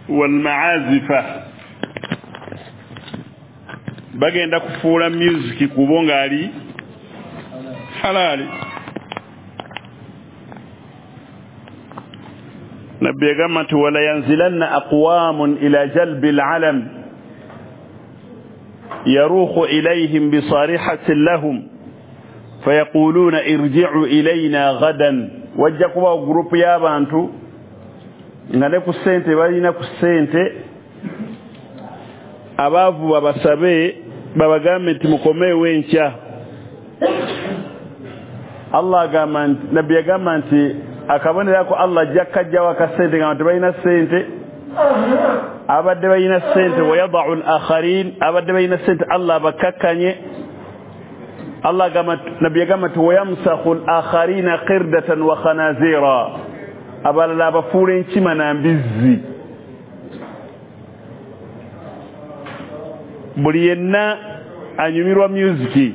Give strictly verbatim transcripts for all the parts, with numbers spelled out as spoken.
والمعازف bagenda kufuula music kubonga ali halali nabbi gamatu wala yanzilanna aqwamun ila jalbi alalam yarukhu ilayhim bisarihatin lahum fayaquluna irji'u ilayna gadan wajja kuba group y'abantu ngane ku sente balina ku sente abavu babasabe babagambe nti mukomewe enkya Allah agamba nabbi agamba nti akabonera ko Allah jakajja wakasente nga balina sente abadde balina sente wayadau al-akharin abadde balina sente Allah bakakkanye Allah agamba nabbi agamba nti wayamsahu al-akharina qirdatan wa khanazira abalala abafuula enkima na mbizzi buli yenna anyumirwa music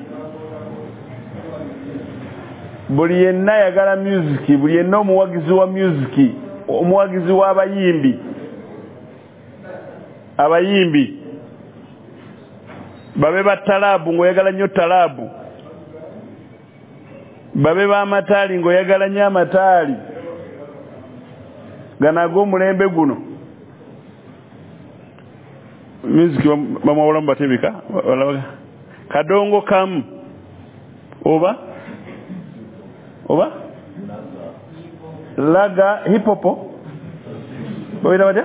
buli yenna yagala music buli yenna omuwagizi wa music omuwagizi w'abayimbi abayimbi babe ba talabu ngoyagala nnyo talabu babe ba amataali ngoyagala nnyo amataali ganago mulembe guno music bamawala mbatebika kadongo kam oba oba laga hip hop boyira bata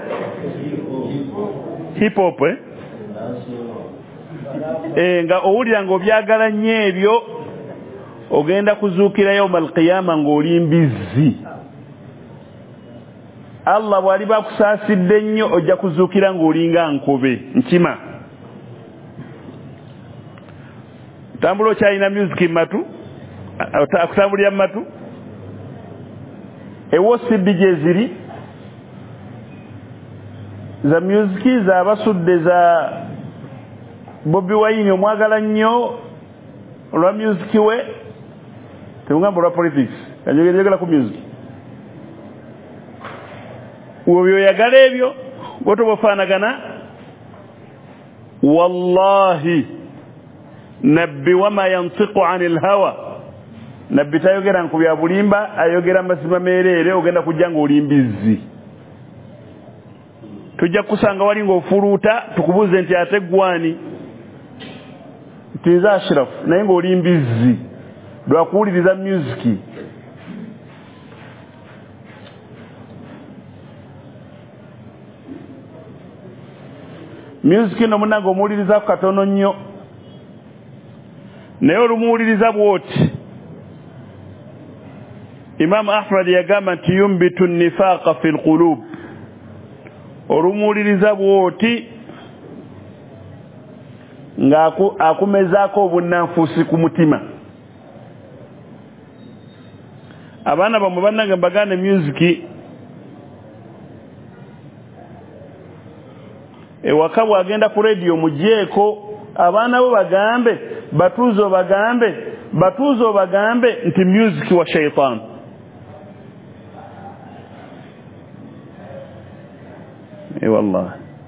hip hop eh eh nga owulira ngo byagala nnyo ebyo ogenda kuzuukira yawm al-qiyama ng'oli mbizzi Allah bwali bakusaasidde nnyo ojja kuzuukira ng'olinga nkobe nkima tambula okyalina music matu akutambulira matu ewo sidi gye ziri za music za basudde za Bobi Wine omwagala nnyo olwa music we tebungamba olwa politics kanjogera ku music wobyo yagala ebyo goto bofaanagana wallahi nabbi wama yantiqu anil hawa nabbi tayogera nku bya bulimba ayogera mazima meerere ogenda kujja ng'oli mbizzi tujja kusanga wali ng'ofuluuta tukubuuze nti ate gwani nti nze Ashraf naye ng'oli mbizzi lwakuwuliriza music music no munango omuwuliriza ku katono nnyo naye olumuwuliriza bwoti Imam Ahmad yagamba nti yumbitu nifaqa fi lqulub olumuwuliriza bwoti nga akumezaako obunnanfuusi ku mutima abaana bamwe bannange mbagane music ewaka bwagenda ku radio mugyeko abaana bo bagambe batuuzo bagambe batuuzo bagambe nti music wa shaitan e wallahi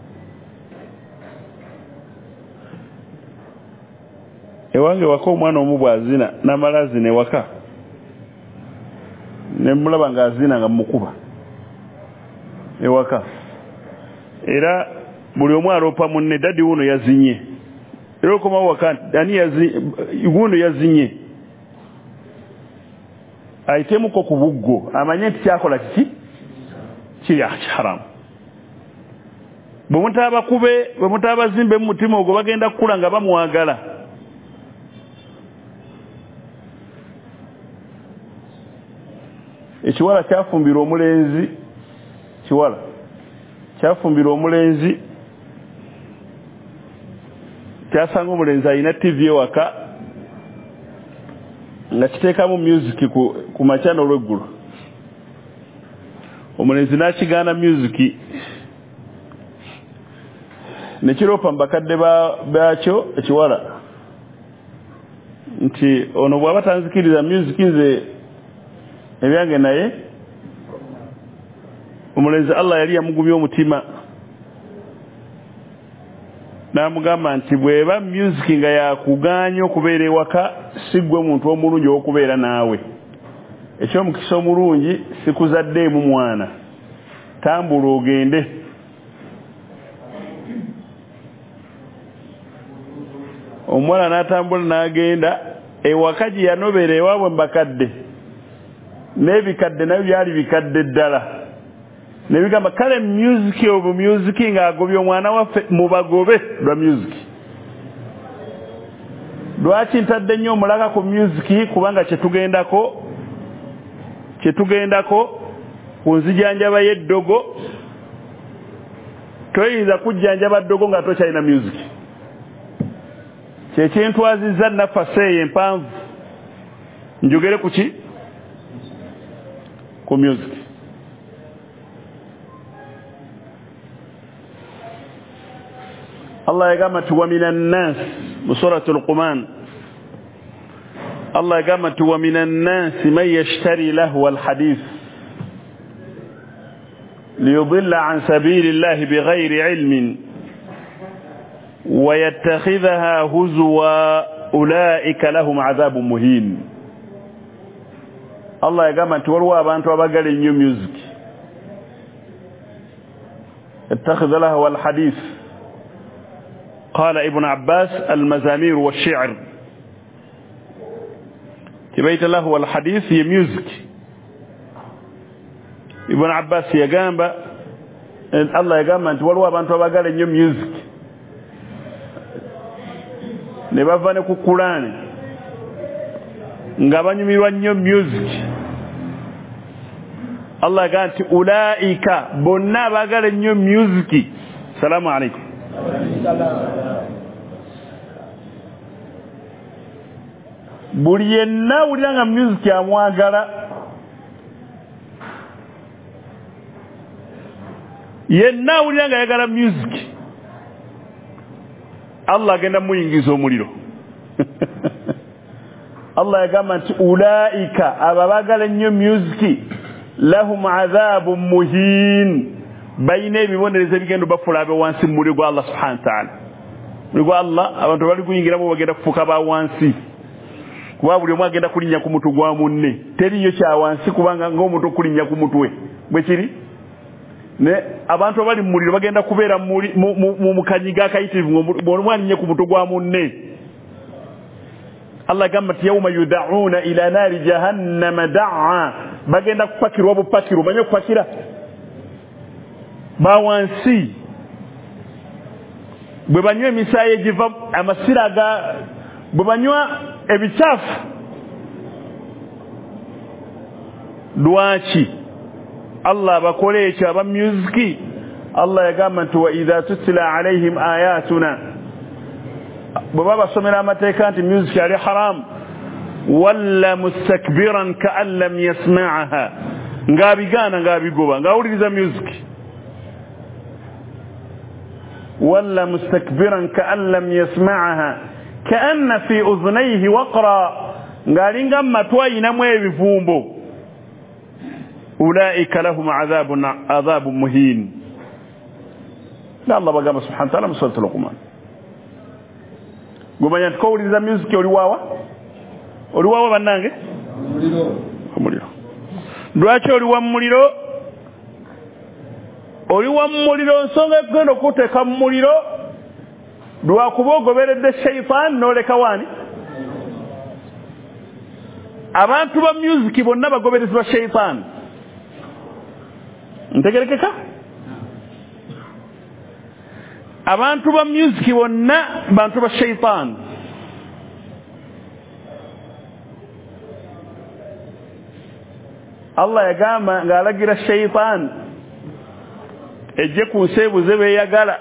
ewange waka omwana omu bwazina namala azina ewaka nemulaba nga azina nga mukuba ewaka era buli omu aloopa munne dadi wuno yazinye era okomawo waka ani wuno yazinye ayitemuko ku buggo amanye nti kyakola kiki kiri haramu bwe mutaba kube bwe mutaba zimbe mu mutima ogwo bagenda kukula nga bamwagala ekiwala kyafumbirwa omulenzi kiwala kyafumbirwa omulenzi kyasanga omulenzi alina tv ewaka nga kiteekamu music ku, ku makyana olw'eggulu omulenzi n'akigaana music nekiroopa mu bakadde bakyo ekiwala nti ono bw'aba tanzikiriza music nze ebyange naye omulenzi Allah yali yamugumya omutima namugamba nti bweba music nga yakuganya okubeera ewaka sigwe muntu omulungi okubeera naawe ekyomukisa omulungi sikuzaddeemu mwana tambula ogende omuwala n'atambula n'agenda ewaka gye yanobera ewaabwe mbakadde n'ebikadde nabyo byali bikadde ddala nebigamba kale music obu music ng'agobye omwana waffe mubagobe lwa music lwaki ntadde nnyo omulaka ku music kubanga kyetugendako kyetugendako ku nzijanjaba y'eddogo toyinza kujjanjaba ddogo nga tokyalina music kyekyentwazizza naffe eyo empanvu njogere ku ki ku music الله يقامت ومن الناس بسورة القمان الله يقامت ومن الناس من يشتري لهو الحديث ليضل عن سبيل الله بغير علم ويتخذها هزوا أولئك لهم عذاب مهين الله يقامت وروا بانت وبقل النيو ميوزك اتخذ لهو الحديث قال ابن عباس المزامير والشعر تبيت له والحديث هي ميوزك ابن عباس يقام الله يقام أنت والوا بانت وبقال إنه ميوزك نبافاني كقرآن ngabanyumi mirwa nnyo music Allah قال أولئك bonna bagala nnyo music salamu alaykum buli yenna awulira nga music amwagala yenna awulira nga ayagala music Allah agenda muyingiza omuliro Allah yagamba nti ulaika abo bagala nnyo music lahum adhabun muhin bayina ebibonerezo ebigenda bafula abe wansi muri gwa Allah subhanahu wa ta'ala muri gwa Allah abantu bali kuyingiramu bagenda kufuka ba wansi kuba buli omwe agenda kulinnya ku mutu gwa munne teriyo kya wansi kubanga ng'omuntu okulinnya ku mutwe bwe kiri ne abantu abali mu muliro bagenda kubeera mu mukanyiga akayitirivu ng'omwalinnye ku mutu gwa munne Allah gamba nti yawma yud'una ila nari jahannama da'a bagenda kupakirwa obupakiru banye kupakira bawansi bwe banywa emisaayi egiva amasira ga bwe banywa ebicafu lwaki Allah bakole ekyo aba music Allah yagamba nti wa idha tutla alaihim ayatuna bwe babasomera amateeka nti music ali haram walla mustakbiran ka'an lam yasma'aha ng'abigaana ng'abigoba ng'awuliriza music ولا مستكبرا كأن لم يسمعها كأن في أذنيه وقرا قال إنما توينا مويبفومبو أولئك لهم عذاب عذاب مهين لا الله بقى سبحانه وتعالى من سورة القمان قم ينتكو لذا ميوزك ولواوا ولواوا بنانge muliro lwaki oli wa muliro oli wa muliro nsonga egenda okuteeka mu muliro lwakuba ogoberedde shaitan n'oleka wani abantu ba music bonna bagoberezebwa shaitan ntegerekeka abantu ba music bonna bantu ba shaitan Allah yagamba ng'alagira shaitan ejje ku nseebuze beeyagala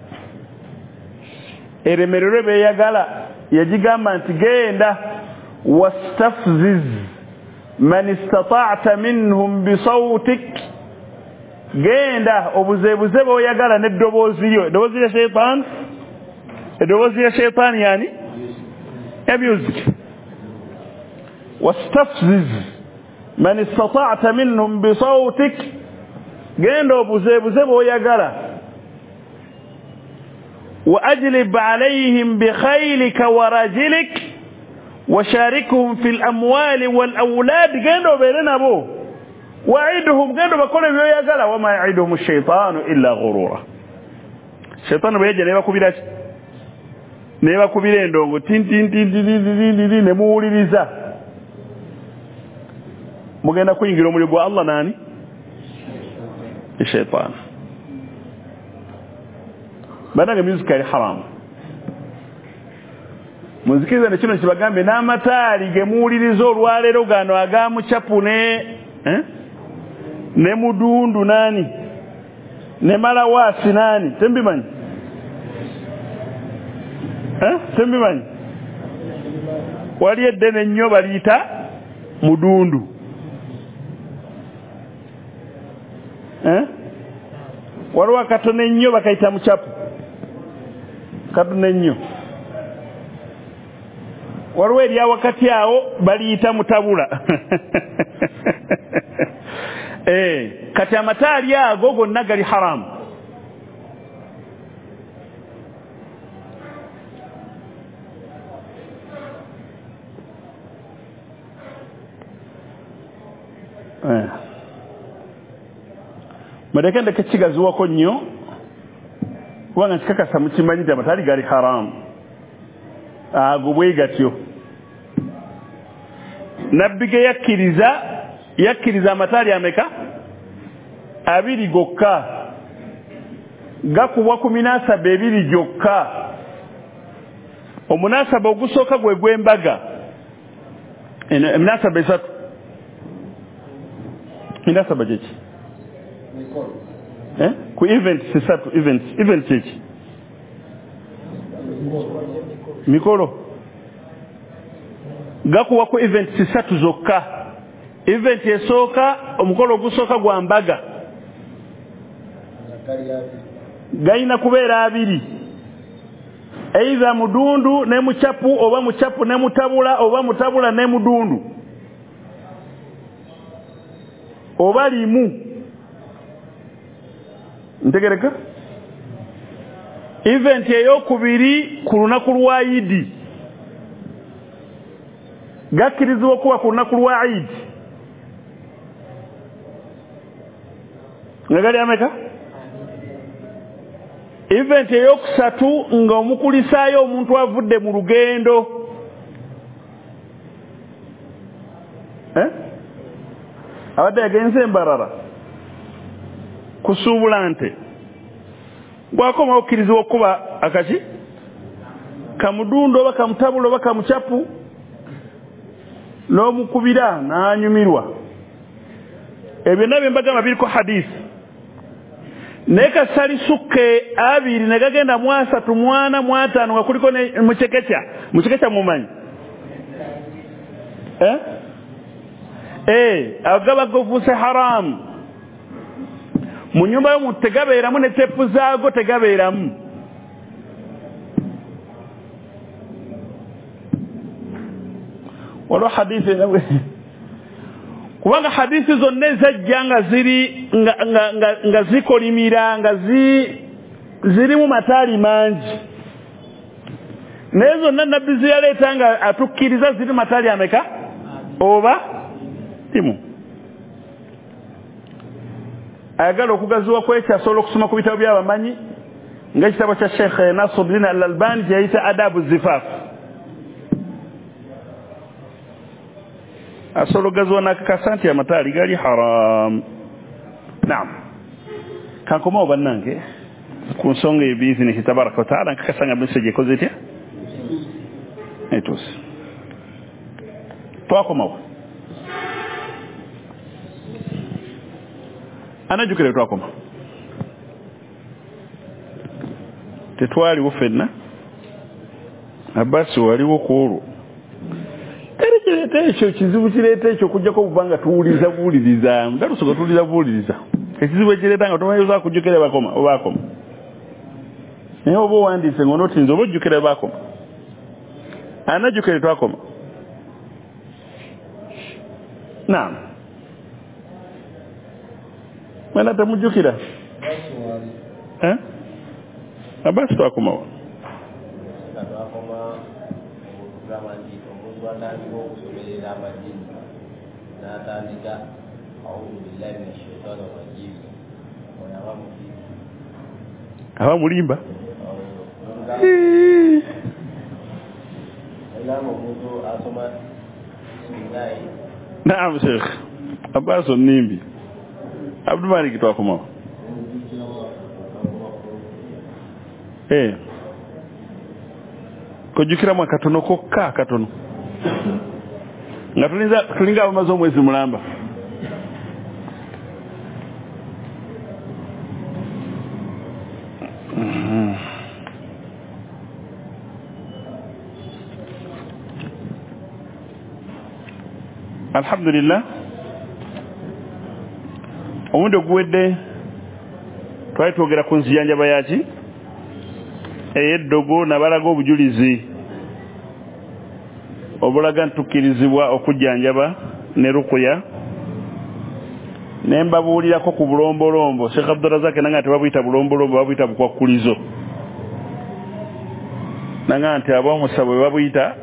eremererwe beeyagala yagigamba nti genda wastafziz man istata'ta minhum bisawtik genda obuzeebuze b'oyagala n'eddoboozi lyo eddoboozi lya shaitan eddoboozi lya shaitan yani ya music wastafziz man istata'ta minhum bisawtik genda obuzeebuze b'oyagala وأجلب عليهم بخيلك ورجلك وشاركهم في الأموال والأولاد قالوا بيننا أبوه وعدهم قالوا بكل بيويا قال وما يعدهم الشيطان إلا غرورا الشيطان بيجي نيبا كبيرات نيبا كبيرين دونغو تين تين تين تين تين تين تين تين نمولي ليزا مغينا كوين جلو مليقوا الله ناني الشيطان bana music ari haram muzikiza ne kino kibagambe n'amataali gemuuliriza olwaleero gano agamu chapune eh ne mudundu nani ne malawasi nani tembimanyi eh tembimanyi wali eddene nnyo baliyita mudundu eh waliwo katone nnyo bakayita muchapu katone nnyo waliwo erya wakati awo baliyita mutabula eh kati amataali ago gonna gali haramu eh madakanda kakigazuwa ko nnyo kubanga kikakasa mukimanyi amataali gali haramu ago bwe gatyo nabbi ge yakkiriza yakkiriza amataali ameka abiri gokka gakubwa ku minasaba ebiri gyokka omunasaba ogusooka gwe gw'embaga eminasaba esatu minasaba gyeki eh ku event esatu event event gyeki mikolo gakuwa ku event sisatu zokka event esooka omukolo ogusooka gwa mbaga gaina kubeera abiri either mudundu ne muchapu oba muchapu ne mutabula oba mutabula ne mudundu oba limu ntegereka event ey'okubiri ku lunaku lwa Eid gakkirizibwa okuba ku lunaku lwa Eid nga gali ameka event ey'okusatu nga omukulisaayo omuntu avudde mu lugendo eh abadde yagenze embarara kusuubula nte gwakoma okkirizibwa okuba akaki kamudundu oba kamutabula oba kamuchapu n'omukubira n'anyumirwa ebyo nabyo mbagamba biriko hadisi naye kasali sukke abiri ne gagenda mu asatu mu ana mu ataano nga kuliko mucekeca mucekeca mumanyi eh eh agaba govuse haramu mu nyumba y'omuntu tegabeeramu ne tepu zaago tegabeeramu waliwo hadisi nawe kubanga hadisi zonna ezajja nga ziri nga, nga, nga, nga zikolimira nga zi, ziri mu mataali mangi naye zonna nabbi ziyaleeta nga atukkiriza ziri mataali ameka oba timu ayagala okugaziwa kwekyo asobola okusoma ku bitabo by'abamanyi ng'ekitabo kya Sheikh Nasruddin Al-Albani kyeyita Adabu Zifaf asobola okugaziwa n'akakasa nti amataali gali haram. Naam kankomawo bannange ku nsonga eyo biizinesi tabaraka wa taala nkakasa nga meseji ekoze etya etuuse twakomawo anajjukira twakoma tetwaliwo ffenna abasi waliwo ku olwo kale kireeta ekyo kizibu kireeta ekyo okujjako obubanga tuwuliriza buwuliriza nga tusooka tuwuliriza buwuliriza ekizibu ekireeta nga tomanyiza kujjukira bakoma obaakoma naye oba owandiise ng'onootinza oba ojjukira baakoma anajjukira twakoma. Naam mwena temujjukira eh abasi twakomawo koma programandi omuntu atandika okusomerera amajini n'atandika a'udhu billahi minash shaitani rrajim ono aba muzibu aba mulimba elanga omuntu asoma bismillahi. Naam Sheikh Abbas Nimbi Abdul Malik twakoma eh kujukira mwakatono kokka katono nga tulinza tulinga abamaze omwezi mulamba alhamdulillah omundi oguwedde twali twogera ku nzijanjaba yaki ey'eddogo nabalaga obujulizi obulaga ntukkirizibwa okujjanjaba ne rukuya ne mbabuulirako ku bulombolombo Sheikh Abdurazak nanga tebabuyita bulombolombo babuyita bukwakkulizo nanga nti ab'omusa bwe babuyita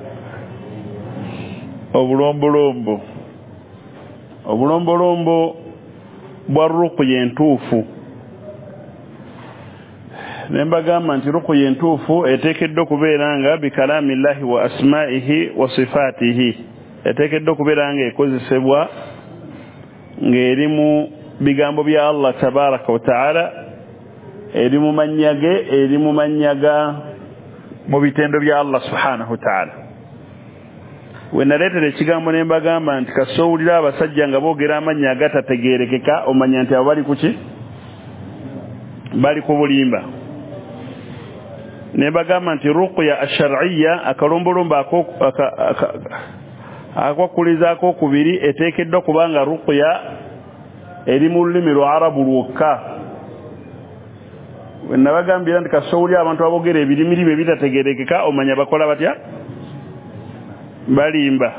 obulombolombo obulombolombo bwa rukuya entuufu nembagamba nti rukuya entuufu eteekeddwa okubeera nga bikalamillahi wa asma'ihi wa sifaatihi eteekeddwa okubeera nga ekozesebwa ng'eri mu bigambo bya Allah tabaraka wa ta'ala eri mu mannya ge eri mu mannya ga mu bitendo bya Allah subhanahu wa ta'ala. We naleetera ekigambo ne mbagamba nti kasoowulira abasajja nga boogera amannya agatategeerekeka omanya nti abo bali ku ki bali ku bulimba. Ne mbagamba nti ruqya ash-shar'iyya akalombolombo akwakkuliza ak'okubiri eteekeddwa kubanga ruqya eri mu lulimi lwa Arabu lwokka. We nabagambira nti kasoowulira abantu aboogera ebirimiri bye bitategeerekeka omanya bakola batya balimba.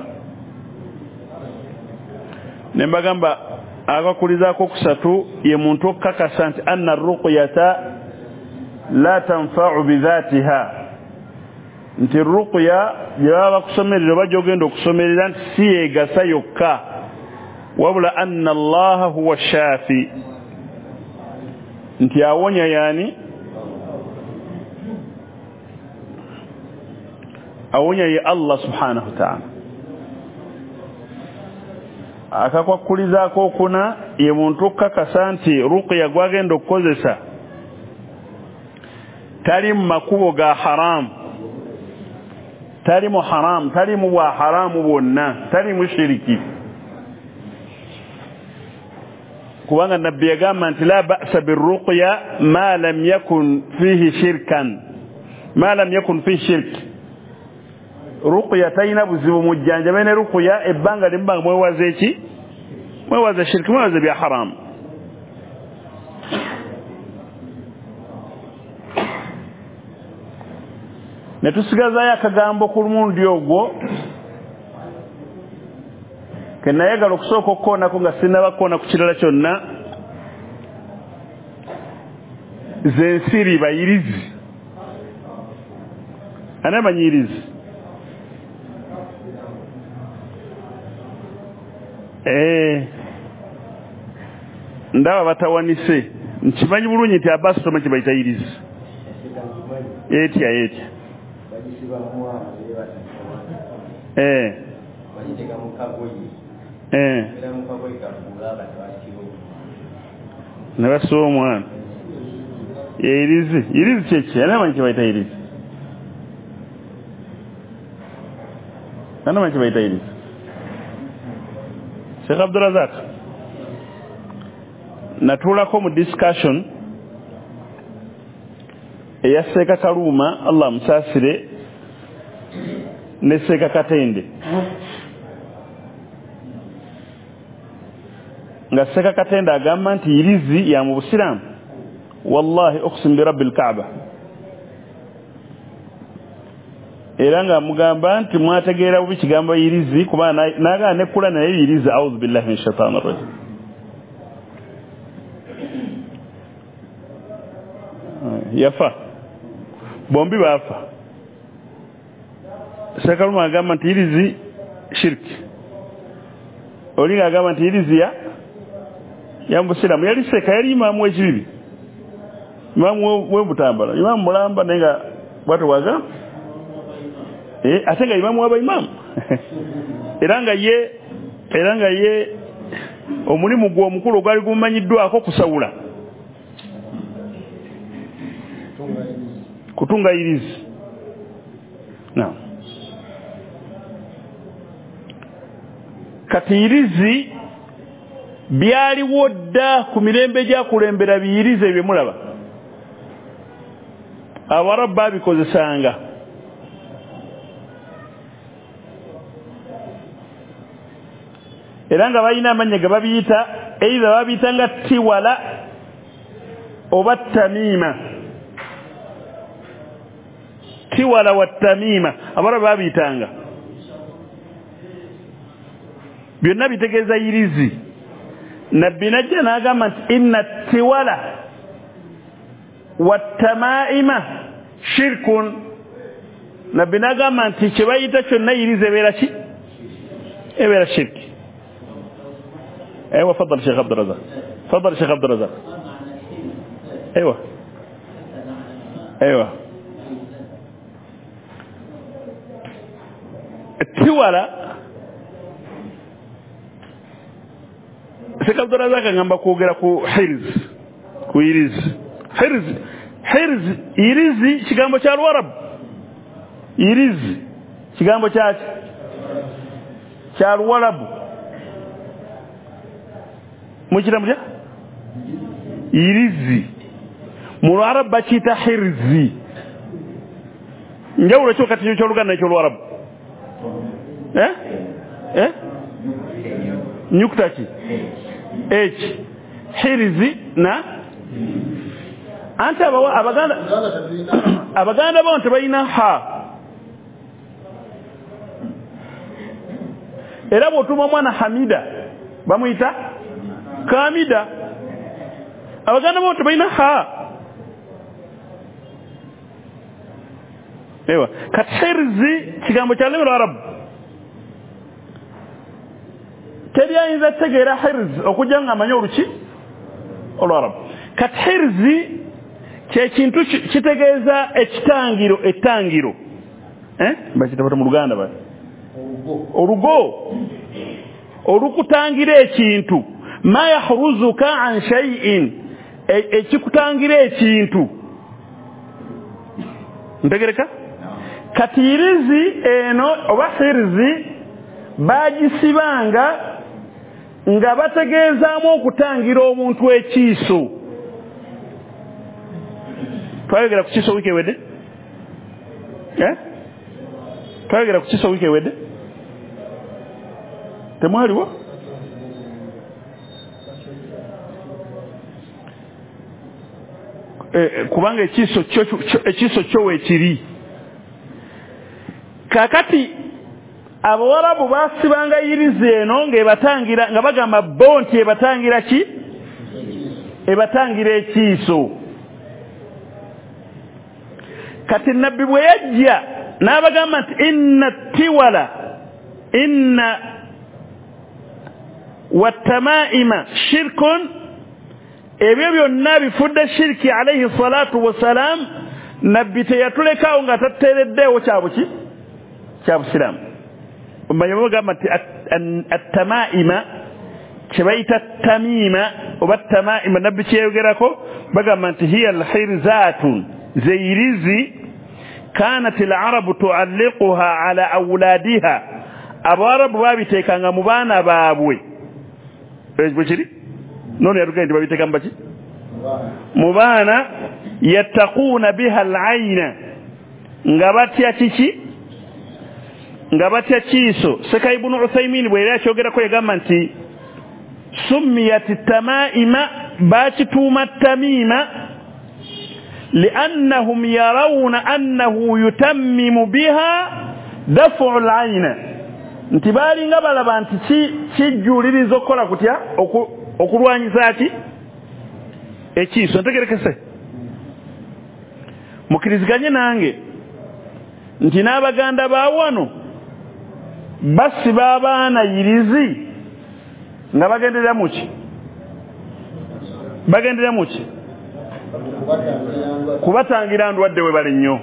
Nembagamba akakuliza akokusatu ye muntu okakasa nti anna ruqyata la tanfa'u bidhatiha nti ruqya yaba bakusomerera bajja ogenda okusomerera nti si yegasa yokka wabula anna allaha huwa shafi nti awonya yani awonya ye Allah subhanahu wa ta'ala. Akakwakulizaako okuna ye muntu okakasa nti ruqya gwagenda okukozesa tali mu makubo ga haramu tali mu haramu tali mu bwa haramu bwonna tali mu shiriki kubanga nabbi yagamba nti la ba'sa birruqya ma lam yakun fihi shirkan ma lam yakun fihi shirki ruqya tayina buzibu mujjanjabe ne ruqya ebbanga limbanga mwewaze eki mwewaze shirki mwewaze bya haramu. Ne tusigazayo akagambo ku lumundi ogwo ke nayagala okusooka okukoonako nga sinaba kukoona ku kirala kyonna ze nsiri bayirizi ani amanyirizi eh ndaba batawanise nkimanyi bulungi nti Abbas toma kibayita yirizi etya etya eh eh nabasuwa omwana yirizi yirizi kyeki ani amanyi kibayita yirizi ani amanyi kibayita yirizi Sheikh Abdurazak natulako mu discussion eya Seeka Kaluma Allah musasire ne Seeka Katende nga Seeka Katende agamba nti irizi ya mu Busiramu wallahi uqsim bi rabbil Kaaba era nga mugamba nti mwategeera bubi kigambo irizi kuba naga nekula naye irizi a'udhu billahi minash shaitani rrajim. Yafa bombi bafa Sekaluma agamba nti irizi shirki. Olinga agamba nti irizi ya ya Musiramu yali seka yali imamu w'ekibibi. Imamu w'Ebutambala. Imamu mulamba nenga bwatu waga. Eh ate nga imamu w'aba imamu. Era nga ye era nga ye omulimu gwo omukulu gwali gumanyiddwako kusawula. Kutunga irizi. Naam. Kati irizi byaliwo dda ku mirembe gya kulembera biyirize bye mulaba. Abarabu babikozesanga. Era nga balina amanya ge babiyita either babiyita nga tiwala oba tamima. Tiwala wa tamima abarabu babiyitanga. Byonna bitegeeza irizi. Nabbi najja n'agamba nti inna tiwala wa tamaima shirkun. Nabbi n'agamba nti kye bayita kyonna irizi ebeera ki? Ebeera shirki. ايوه تفضل شيخ عبد الرزاق تفضل شيخ عبد الرزاق ايوه ايوه التوالى شيخ عبد الرزاق ngamba kwogera ku hirz ku iriz hirz hirz irizi kigambo kya Arab irizi kigambo kya kya Arab mukiramuja irizi mu Arab bakita hirzi njawulo kyo kati kyo Luganda kyo Arab eh eh nyukta ki h hirzi na anta abawa abaganda abaganda bonte bayina ha era botuma mwana Hamida bamuyita Kamida abaganda bonte bayina ha ewa kathirzi kigambo kya lugha Arab teri ayinza tegera hirz okujanga amanyo oluki Arab kathirzi kye kintu kitegeeza ekitangiro etangiro eh bakitabata mu Luganda ba orugo orukutangira ekintu ma yahruzuka an shay'in ekikutangira ekintu ntegereka katirizi eno oba hirzi bagisibanga nga bategeezaamu okutangira omuntu ekiiso. Twayogera ku kiiso wiki ewedde eh twayogera ku kiiso wiki ewedde temwaliwo eh kubanga ekiiso kyo ekiiso kyo wekiri kakati Abawarabu basibanga irizi eno ng'ebatangira nga bagamba bonti ebatangira ki ebatangira ekiiso. Kati nabbi bwe yajja n'abagamba nti inna tiwala inna watamaima shirkun ebyo byonna bifudde shirki alayhi salatu wassalam. Nabbi teyatulekaawo nga tateereddeewo kyabuki kyabusiramu. Omanyi bagamba nti at-tamaima kyebayita tamima oba tamaima nabbi kyeyogerako bagamba nti hiya al-hirzatun zeyirizi kanat al-arabu tualliquha ala awladiha. Abarabu babiteekanga mu baana baabwe ekyo kiri nono yatugenda babiteeka mbaki mu baana yattaquuna biha al-ayna nga batya kiki nga batya kiiso. Seka ibn Uthaymin bwe yali akyogerako yagamba nti summiyat tamaima bakituuma tamima liannahum yarawna annahu yutammimu biha dafu al-ayna nti balinga balaba nti kijuliriza okukola kutya okulwanyisa ki ekiiso. Ntegerekese mukiriziganye nange nti n'abaganda ba wano basiba abaana yirizi nga bagenderera muki bagenderera muki kubatangira ndwadde we bali nnyo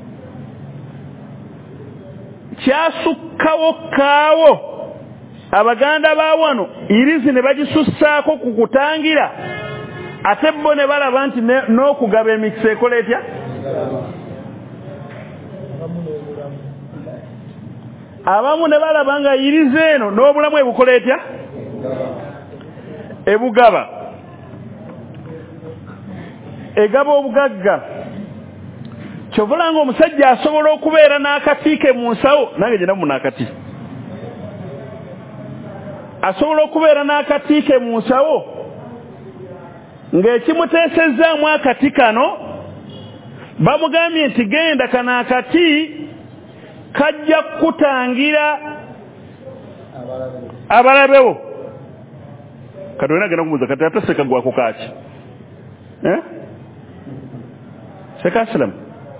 kyasukkawo kaawo abaganda ba wano irizi ne bagisussaako ku kutangira ate bo ne balaba nti n'okugaba emikisa ekola etya abamu ne balaba nga irizi eno n'obulamu ebukola etya ebugaba egaba obugagga kyovula nga omusajja asobola okubeera n'akatiike mu nsawo nange gyenamu n'akati asobola okubeera n'akatiike mu nsawo ng'ekimuteesezzaamu akati kano bamugambye nti genda kano akati kajja kutangira abalabewo kati olina genda kumubuuza kati ate sekagwako kaaki eh? sekasilamu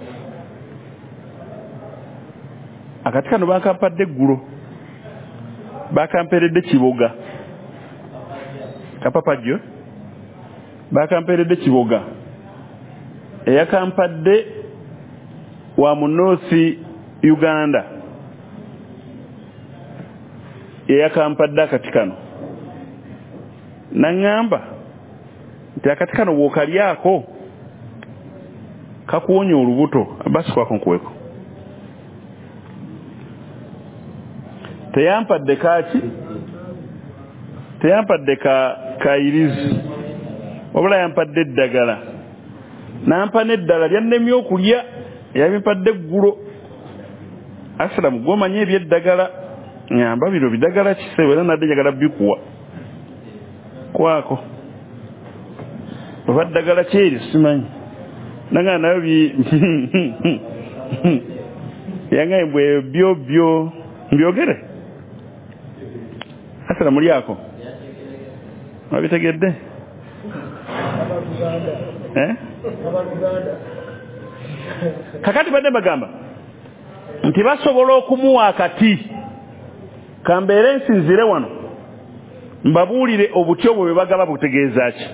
akati kano bakampadde eggulo bakamperedde kiboga kapapajjo bakamperedde kiboga eyakampadde wa mu North Uganda eyakampadde akati kano naŋŋamba nti akati kano bw'okalyako kakuwonya olubuto basi kwako nkuweko teyampadde kaaki teyampadde ka kairizi wabula yampadde eddagala nampa n'eddala lyannemye okulya yabimpadde eggulo asiramu gwomanye ebyeddagala ngamba bino bidagala kise era nadde njagala bikuwa kwako oba ddagala kyeri simanyi nanga nayo bi yangaye bwe byo byo mbyogere asira mulyako wabitegedde eh kakati badde bagamba nti basobola okumuwa akati kambeere nsinzire wano mbabuulire obutyo bwe bagaba butegeeza ki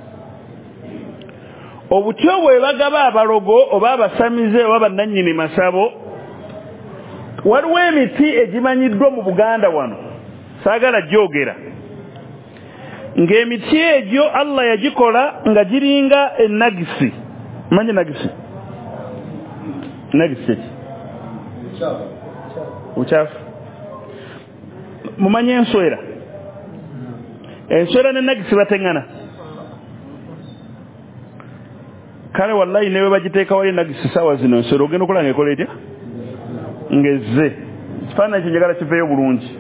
obutyo bwe bagaba abalogo oba abasamize oba bannannyini masabo waliwo emiti egimanyiddwa mu Buganda wano saagala gyogera ng'emiti egyo Allah yagikola nga giringa enagisi manyi nagisi nagisi ki uchafu mumanyi enswera enswera ne nagisi bateŋŋana kale wallahi newe bagiteeka wali nagisi sawa zino enswera ogenda okulanga ekola etya ngezze kifaananyi kyo njagala kiveeyo bulungi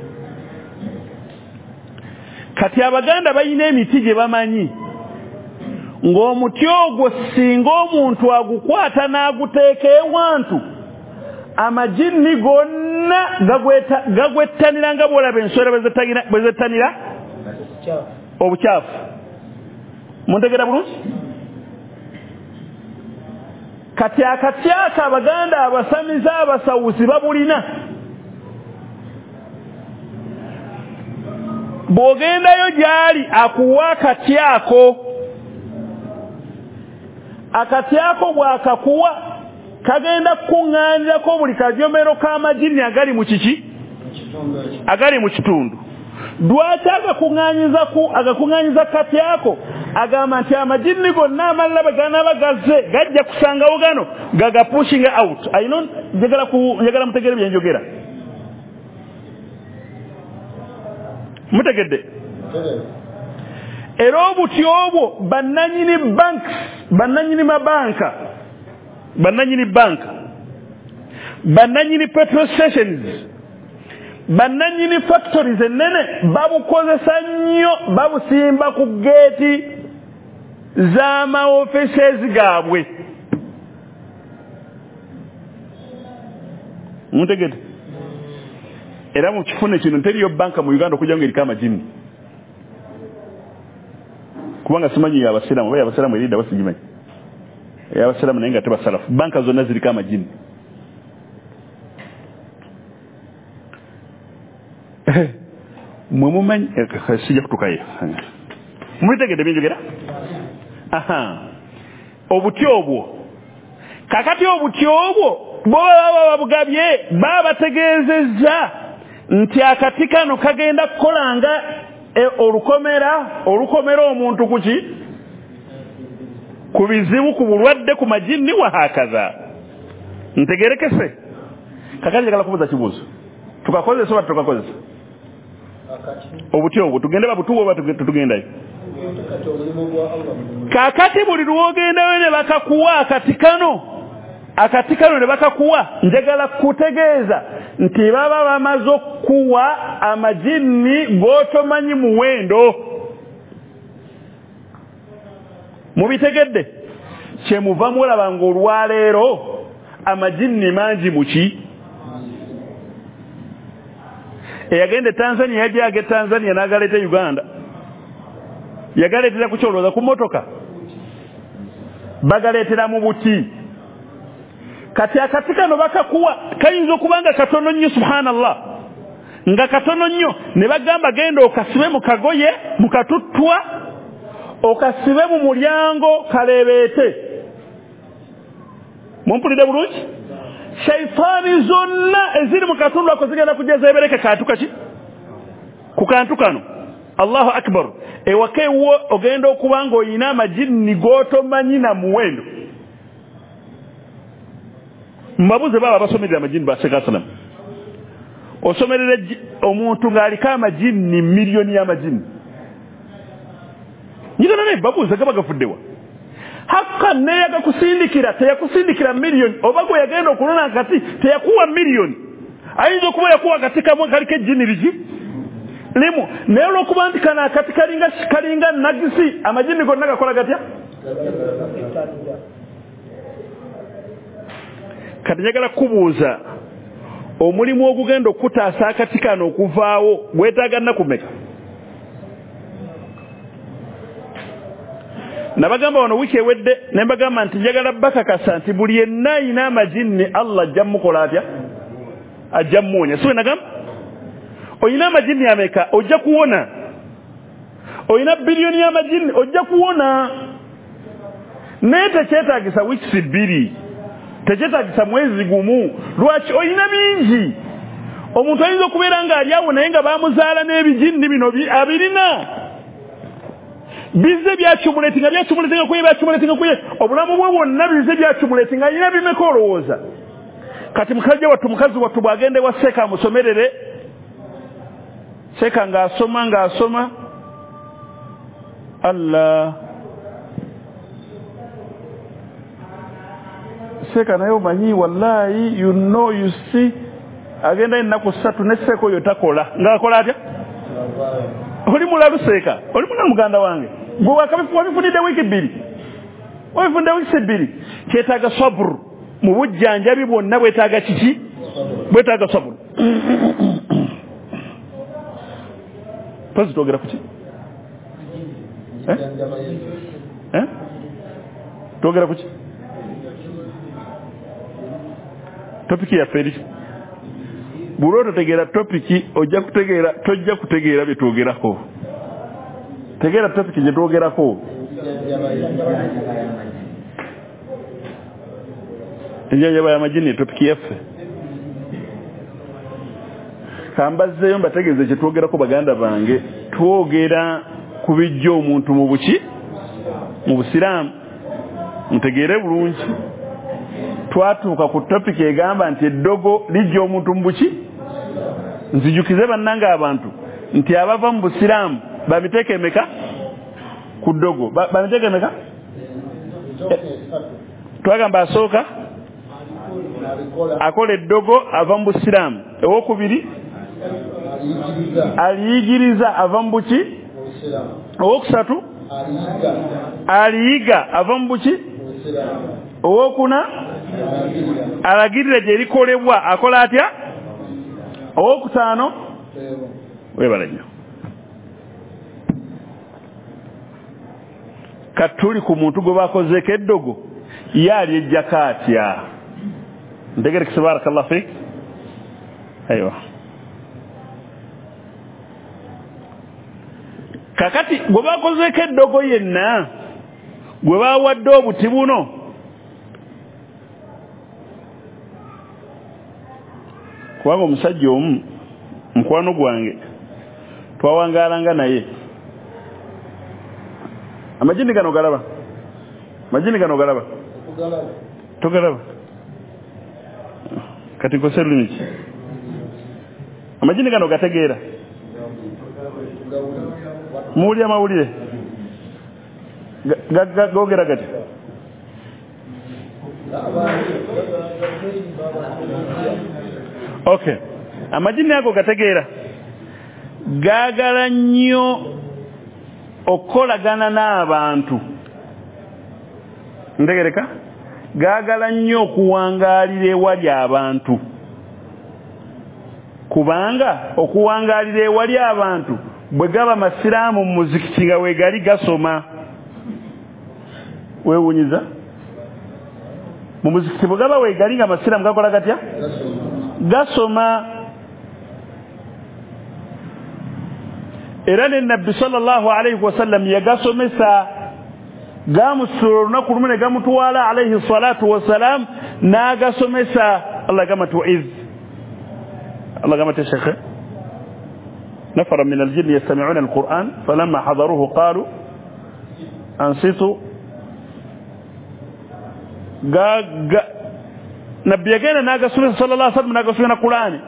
kati abaganda balina emiti gye bamanyi ng'omuti ogwo singa omuntu agukwata n'aguteeka ewantu amajinni gonna gagwettanira nga bw'olaba enswera bwe zettanira obukyafu muntegera bulungi kati akati ako abaganda abasamize abasawuzi babulina bw'ogendayo gyali akuwa akati ako akati ako bw'akakuwa kagenda kukuŋŋaanirako buli kajomero k'amajini agali mu kiki agali mu kitundu lwaki agakuŋŋaanyiza ku agakuŋŋaanyiza kati ako agamba nti amajini gonna amalala bwe ganaaba gazze gajja kusangawo gano gagapushinga out ayino njagala ku njagala mutegere bye njogera mutegedde era obuti obwo bannanyini bank bannanyini mabanka bannanyini banka bannanyini petrol stations bannanyini factories ennene babukozesa nnyo babusimba ku geeti z'ama offices gaabwe mutegedde era mu kifune kino teriyo banka mu Uganda okujja ng'eriko amajini kubanga simanyi y'abasiramu oba y'abasiramu erida basigimanyi y'abasiramu naye nga tebasalafu banka zonna ziriko amajini mwe mumanyi sijja kutukayo mubitegedde binjogera aha obuti obwo kakati obuti obwo bo baba babugabye baba bategeezezza nti akati kano kagenda kukolanga e, olukomera olukomera omuntu kuki ku bizibu ku bulwadde ku majinni wa hakaza ntegerekese kakati njagala kubuuza kibuuzo tukakozesa oba tukakozesa obuti obwo tugende babutuwa oba tugendayo kakati buli lwogendayo ne bakakuwa akati kano akati kano ne bakakuwa njagala kutegeeza nti baba bamaze okuwa amajinni g'otomanyi muwendo mubitegedde kyemuva mulaba ng'olwaleero amajinni mangi muki eyagenda Tanzania yajja age Tanzania n'agaleeta Uganda yagaleetera ku kyolooza ku motoka bagaleetera mu buti kati akati kano bakakuwa kayinza okubanga katono nnyo subhanallah nga katono nnyo ne bagamba genda okasibe mu kagoye mu katuttwa okasibe mu mulyango kaleebeete mumpulidde bulungi shaitaani zonna eziri mu katundu ako zigenda kujeza ebereke kantu kaki ku kantu kano Allahu akbar ewakewo ogenda okuba ng'olina amajinni g'otomanyi na muwendo mbabuze baba basomerera amajinni baseka salam osomerera omuntu ng'aliko amajinni miliyoni y'amajinni nyigana naye babuze gaba gafuddewa hakka neyaga kusindikira teyakusindikira miliyoni oba gwe yagenda okulona akati teyakuwa miliyoni ayinza okuba yakuwa akati kamwe kaliko ejjini liki limu naye olwokuba nti kana akati kalinga kalinga nagisi amajinni gonna gakola gatya kati njagala kubuuza omulimu ogugenda okutaasa akati kano okuvaawo gwetaaga nnakumeka nabagamba wano wiki ewedde ne mbagamba nti njagala bakakasa nti buli yenna ayina amajinni Allah ajja mukola atya ajja mmuwonya siwe nagamba oyina amajinni ameka ojja kuwona oyina biliyoni y'amajinni ojja kuwona naye tekyetaagisa wikisi bbiri tekyetaagisa mwezi gumu lwaki oyina bingi omuntu ayinza okubeera ng'ali awo naye nga baamuzaala n'ebijinni bino abirina bize byacumuleti nga byacumuleti nga kuye byacumuleti nga kuye obulamu bwe bwonna bize byacumuleti nga alina bimeka olowooza kati mukajja wattu mukazi wattu bw'agende wa seeka amusomerere seeka ng'asoma ng'asoma allah seeka naye omanyi wallahi you know you see agenda ennaku ssatu ne seeka oyo takola ng'akola atya oli mulalu seeka oli muna muganda wange gwe wabifunidde wiiki bbiri wabifundde wiiki bbiri kyetaaga saburu mu bujjanjabi bwonna bwetaaga kiki bwetaaga saburu tozi twogera kuki twogera kuki topiki yaffe eri bw'olwo totegeera topiki ojja kutegeera tojja kutegeera bye twogerako tegeera topiki gye twogerako enjanjaba y'amajini topiki yaffe kambazzeeyo mbategeeze kye twogerako baganda bange twogera ku bijja omuntu mu buki mu busiraamu mutegeere bulungi twatuuka ku topiki egamba nti eddogo lijja omuntu mu buki nzijukize bannanga abantu nti abava mu busiraamu bamiteeka emeka ku ddogo bamiteeka emeka twagamba asooka akola eddogo ava mu busiraamu owokubiri aliyigiriza ava mu buki owokusatu aliyiga ava mu buki owokuna alagirira gye likolebwa akola atya owokutaano webala nnyo katuli ku muntu gwe bakozeeko eddogo ye ali ejjako atya ntegerekese barakallahu fiik aywa kakati gwe bakozeko eddogo yenna gwe bawadde obuti buno kubanga omusajja omu mukwano gwange twawangaalanga naye amajini gano galaba amajini gano galaba togalaba kati nkose lulimi ki amajini gano gategeera muwulira amawulire gogera gati okay amajini ago gategeera gaagala nnyo okukolagana n'abantu ntegereka gaagala nnyo okuwangaalira ewali abantu kubanga okuwangaalira ewali abantu bwe gaba masiraamu mu muzikiti nga weegali gasoma weewunyiza mu muzikiti bwe gaba weegali nga masiraamu gakola gatya gasoma era ne nabbi sallallahu alayhi wasallam yagasomesa gamusura olunaku lumu ne gamutwala alayhi salatu wassalam n'agasomesa allah gama tuiz allah gama teshekhe نفر من الجن يستمعون القرآن فلما حضروه قالوا أنصتوا نبي جينا ناقة سنة صلى الله عليه وسلم ناقة سنة القرآن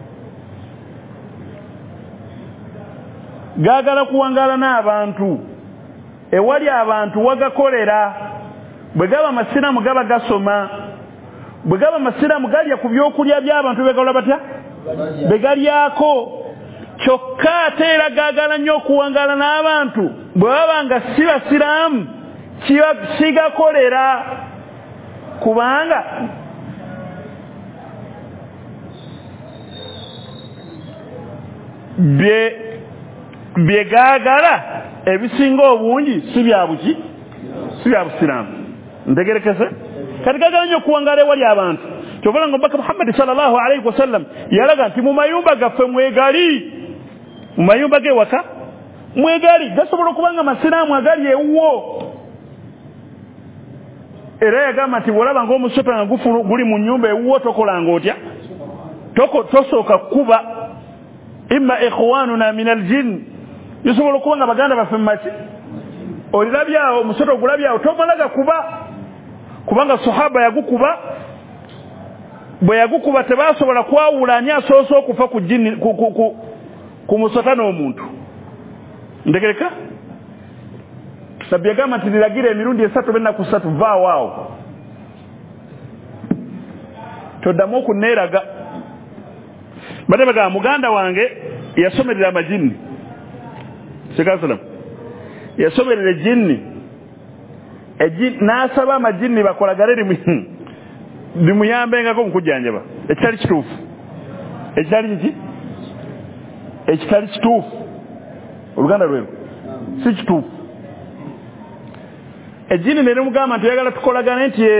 gaagala kuwangala n'abantu ewali abantu wagakolera bwe gaba masiraamu gaba gasoma bwe gaba masiraamu galya ku byokulya by'abantu begakola batya begalyako kyokka ate era gaagala nnyo okuwangala n'abantu bwe baba nga si basiraamu kigakolera kubanga bye byegaagala ebisinga obungi si bya buki si bya busiraamu ntegerekese kati gaagala nnyo okuwangala ewali abantu kyovula nga omubaka Muhammad sallallahu alayhi wasallam yalaga nti mu mayumba gaffe mwegali mu mayumba g'ewaka mwegali gasobola okubanga masiraamu agali ewuwo era yagamba nti bw'olaba ng'omusota nga guli mu nnyumba ewuwo tokolanga otya tosooka kuba imma ikhwanuna min aljin bisobola okuba nga baganda baffe mumaki olirabyawo omusota ogulabyawo tomalaga kuba kubanga sahaba yagukuba bwe yagukuba tebasobola kwawula ani asoose okufa ku jini ku musota n'omuntu ntegereka nabbi yagamba nti liragira emirundi esatu bennaku ssatu vaawaawo toddamu okuneeraga bate bagamba muganda wange yasomerera amajini sekasalamu yasomerera ejinni n'asaba amajini bakolagane limuyambengako mu kujjanjaba ekitali kituufu ekitali kiki ekitali kituufu oluganda lweru si kituufu ejini nerimugamba nti oyagala tukolagane nti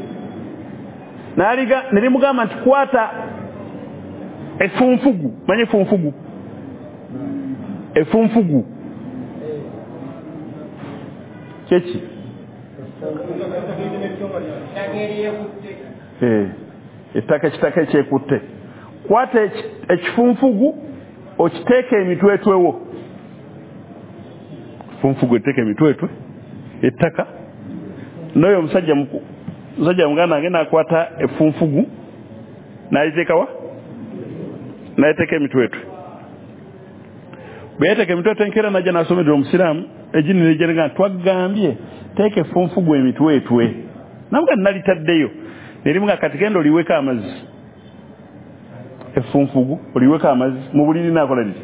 nerimugamba nti kwata efunfugu manyi efunfugu efunfugu kyeki ettaka ekitaka ekyekutte kwata ekifunfugu okiteeka emitwetwewo funfugu etteeka emitwetwe ettaka n'oyo omusajja musajja muganda nange nakwata efunfugu n'aliteekawa n'aliteeka emitwetwe bwe yateeka emitwetwe nkeera najja n'asomerera omusiraamu ejini nejenga twagambye teeka efunfugu emitwetwe namuga nalitaddeyo nerimuga kati genda oliweka amazzi efunfugu oliweka amazzi mu buliri nakola liti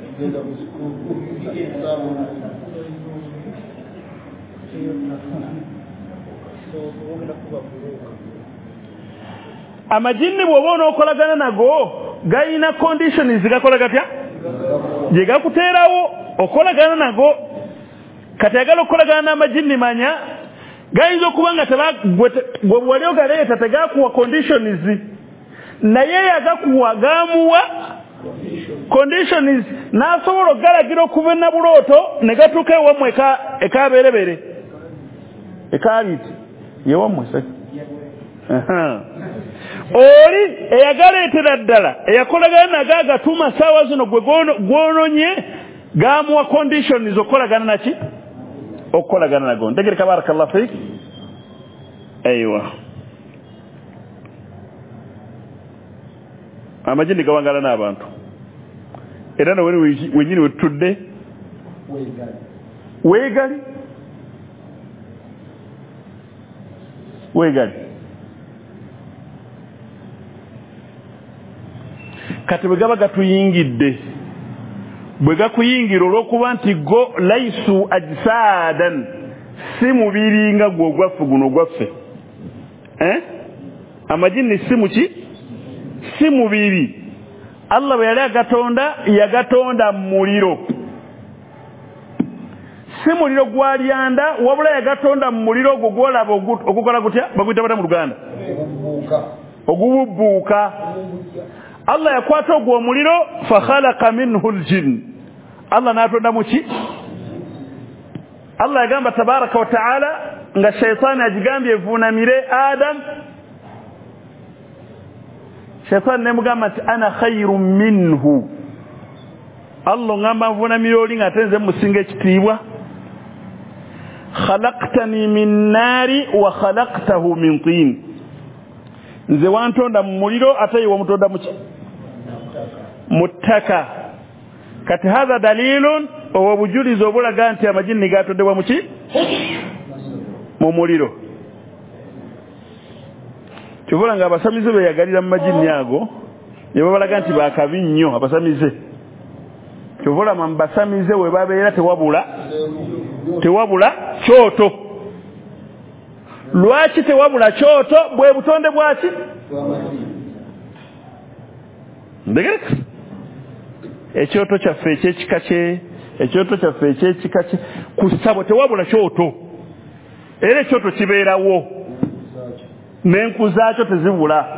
amajini bw'oba onookolagana nago gayina conditions gakola gatya gye gakuteerawo okolagana nago kati agala okukolagana n'amajini manya gayinza okuba nga gwe wali ogaleeta tegakuwa conditions naye yagakuwa gamuwa conditions nasobola okugalagira okuva na bulooto ne gatuuka ewammwe ekabeerebere ekaaliti yewammwe se oli eyagaleetera ddala eyakolagana nago agatuma saawa zino gwe gwononye gamuwa conditions okukolagana naki okukolagana nago ntegereka barakallahu fiik aiwa amajini gawangala n'abantu era nawe wenyini wetutudde weegali weegali kati bwe gaba gatuyingidde bwe gakuyingira olw'okuba nti go laisu ajsaadan si mubiri nga gwe ogwaffe guno ogwaffe eh? amajini si muki si mubiri Allah bwe yali agatonda yagatonda mu muliro si muliro gwalyanda wabula yagatonda mu muliro ogwo gwolaba ogukola gutya baguyita bata mu Luganda ogububbuuka Allah yakwata ogwo omuliro fa khalaqa minhu aljin Allah n'atonda muki Allah yagamba tabaraka wa taala nga shaytaani agigambye evuunamire Adam shaytaani nemugamba nti ana khairu minhu Allah ngamba nvuunamire oli nga ate nze musinga ekitiibwa khalaqtani min naari wa khalaqtahu min tiin nze wantonda mu muliro ate ye wamutonda muki muttaka kati hadha dalilun obujulizi obulaga nti amajini gatondebwa muki mu muliro kivula nga abasamize beyagalira mu majini ago ne babalaga nti bakabi nnyo abasamize kivula mu basamize we babeera tewabula tewabula kyoto lwaki tewabula kyoto bwe butonde bwaki ndegereka ekyoto kyaffe ekyekika kye ekyoto kyaffe ekyekika kye ku ssabo tewabula kyoto era ekyoto kibeerawo n'enku zaakyo tezibula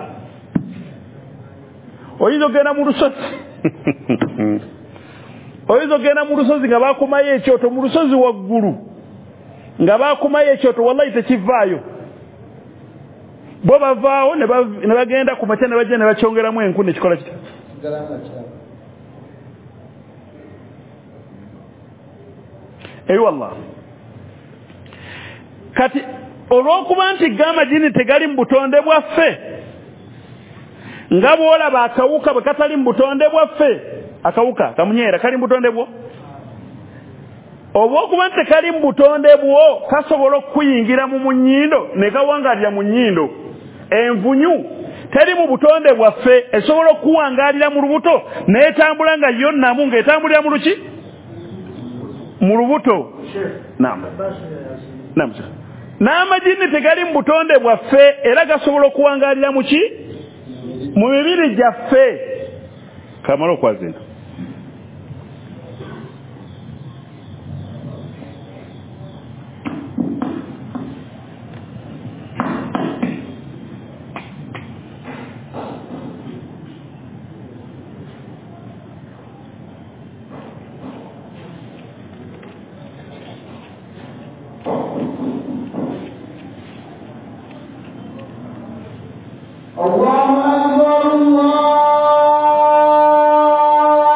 oyinza ogenda mu lusozi oyinza ogenda mu lusozi nga bakumayo ekyoto mu lusozi waggulu nga bakumayo ekyoto wallahi tekivaayo bo bavaawo ne bagenda ku makya ne bajja ne bakyongeramu enku nekikola kitya eyi wallah kati olw'okuba nti g'amajini tegali mu butonde bwaffe nga bw'olaba akawuka bwe katali mu butonde bwaffe akawuka kamunyeera kali mu butonde bwo oba okuba nti tekali mu butonde bwo kasobola okukuyingira mu munyindo ne kawangalira mu nnyindo envunyu teri mu butonde bwaffe esobola okuwangalira mu lubuto n'etambula nga yonnamu ng'etambulira mu luki mu lubuto naam naam n'amajini tegali mu butonde bwaffe era gasobola okuwangalira mu ki mu mibiri gyaffe kamala okwazina الله أكبر الله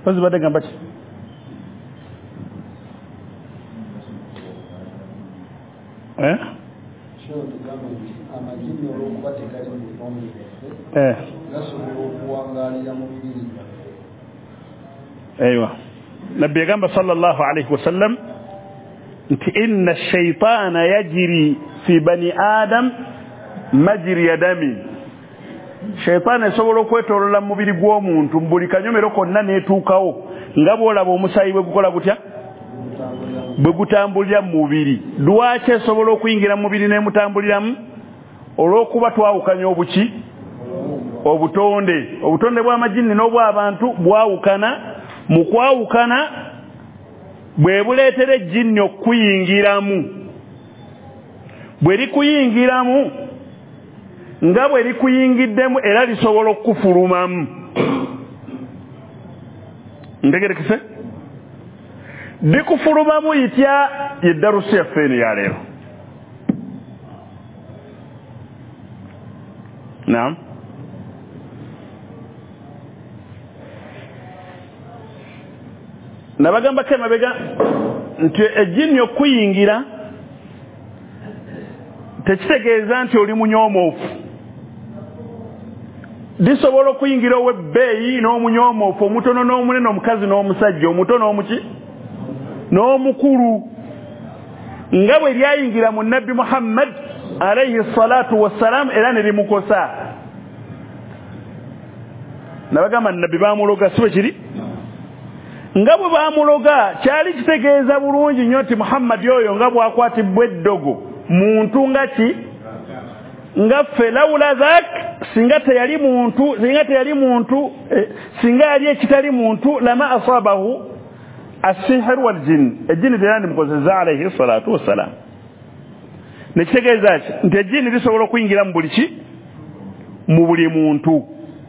Fazi bade gamba ki eh sho tugamba nti amajini olwokuba tegali mu bitonde byaffe eh gasobola okuwangalira mu bibiri byaffe. ايوه نبي جنب صلى الله عليه وسلم ان الشيطان يجري في بني ادم مجري دم شيطان يسوبolo kwetolola mubiri gw'omuntu mbuli kanyomero konna netuukawo nga bwolaba omusayi bwe gukola gutya bwe gutambulira mu mubiri lwaki esobola okuyingira mu mubiri n'emutambuliramu olw'okuba twawukanya obuki obutonde obutonde bw'amajini n'obw'abantu bwawukana mu kwawukana bwe buleetera ejjinni okuyingiramu bwe likuyingiramu nga bwe likuyingiddemu era lisobola okufulumamu ntegerekese likufulumamu yitya yeddarusi yaffe eno ya leero naam nabagamba kemabega nti ejjinni okuyingira tekitegeeza nti oli munyomoofu lisobola okuyingira ow'ebbeeyi n'omunyomoofu omutono n'omunene omukazi n'omusajja omuto n'omuki n'omukulu nga bwe lyayingira mu nabbi Muhammad alayhi salatu wassalam era ne limukosa nabagamba nabbi baamuloga si bwe kiri nga bwe baamuloga kyali kitegeeza bulungi nnyo nti Muhammad oyo nga bwakwatibwa eddogo muntu nga ki nga ffe lawula dhak singa teyali muntu singa teyali muntu eh, singa yali ekitali muntu lama asabahu as-sihr wal jinn ejjini terandi mukozeza alayhi salatu wassalam nekitegeeza ki nti ejjini lisobola okuyingira mu buli ki mu buli muntu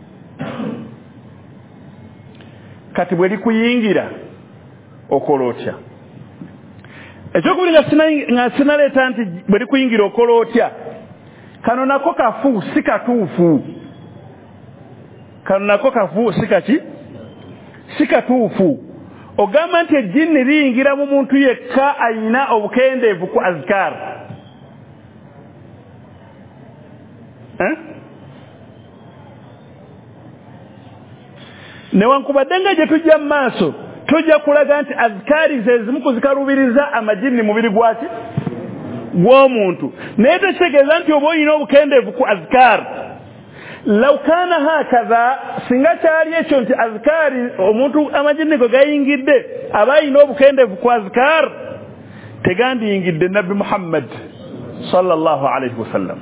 kati bwe likuyingira okola otya ekyokubiri nga sinaleeta nti bwe likuyingira okola otya kano nako kafu si katuufu kano nako kafu si kaki si katuufu ogamba nti ejjinni liyingira mu muntu yekka ayina obukendeevu ku azkar eh? newankubadde nga gye tujja mu maaso tujja kulaga nti azkari ze zimu kuzikalubiriza amajini mubiri gwaki gw'omuntu naye tekitegeeza nti oba olina obukendeevu ku azkar law kana hakaza singa kyali ekyo nti azkari omuntu amajini go gayingidde aba alina obukendeevu ku azkar tegandiyingidde nabbi Muhammad sallallahu alayhi wasallam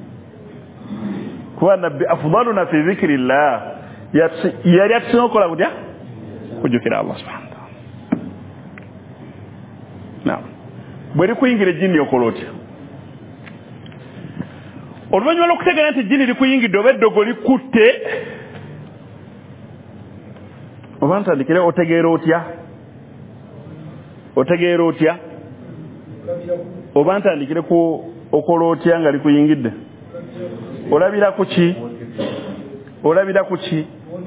kuba nabbi afdaluna fi dhikrillah yali atusinga okukola kutya kujjukira Allah subhanahu wa ta'ala naam bwe likuyingira ejjini okola otya oluvannyuma lw'okutegeera nti ejjini likuyingidde oba eddogo likutte oba ntandikire otegeera otya otegeera otya oba ntandikire ku okola otya nga likuyingidde olabira ku ki olabira ku ki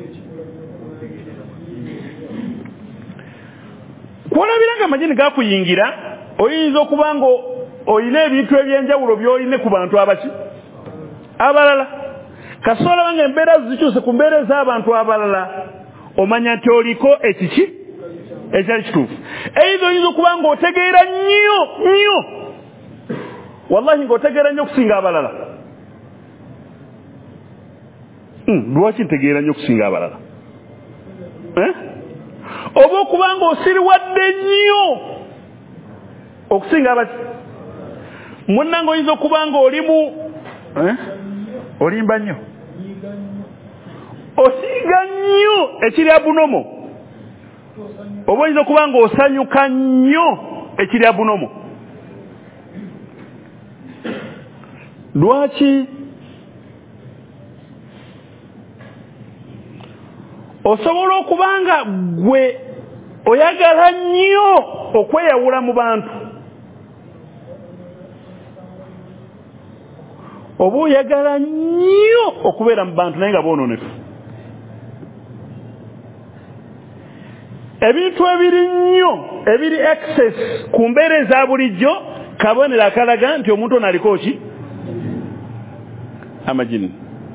kwolabira nga amajini gakuyingira oyinza okuba nga oyina ebintu ebyenjawulo by'oline ku bantu abaki abalala kasobola banga embeera zikyuse ku mbeera ez'abantu abalala omanya nti oliko ekiki ekyali kituufu eitha oyinza okuba nga otegeera nnyo nnyo wallahi ng'otegeera nnyo okusinga abalala hmm, lwaki ntegeera nnyo okusinga abalala eh? oba okuba nga osiriwadde nnyo okusinga abaki munnanga oyinza okuba nga olimu eh? olimba nnyo osiiga nnyo ekiri abunomo oba oyinza okuba nga osanyuka nnyo ekiri abunomo lwaki osobola okuba nga gwe oyagala nnyo okweyawula mu bantu oba oyagala nnyo okubeera mu bantu naye nga boononefu ebintu ebiri nnyo ebiri access ku mbeera eza bulijjo kabonero akalaga nti omuntu ono aliko ki amajini.